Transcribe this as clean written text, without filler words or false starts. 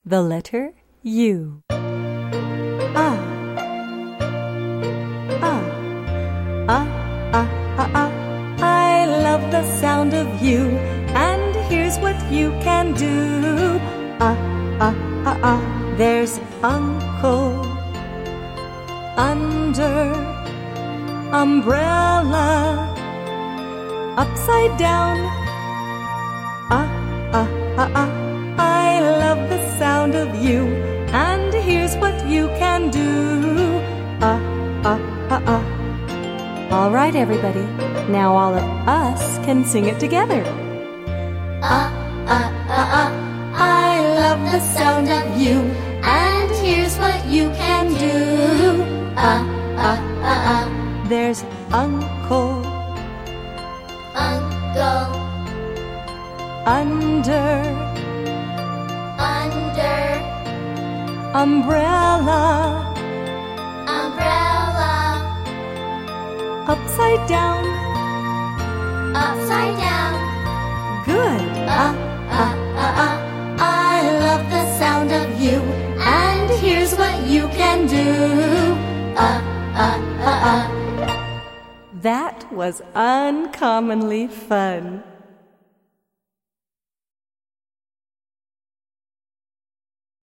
the letter U. Ah, ah, ah, ah, ah, ah. I love the sound of you, and here's what you can do. Ah, ah, ah, ah. There's Uncle under umbrella, upside down. Ah, ah, ah, ah. I love the sound of you, and here's what you can do. Ah, ah, ah, ah. All right, everybody. Now all of us can sing it together. Ah, ah, ah, ah. I love the sound of you, and here's what you can do. Ah, ah, ah, ah. There's Uncle under umbrella, upside down. Good. Ah, ah, ah, ah. I love the sound of you, and here's what you can do. Ah, ah, ah, ah. That was uncommonly fun.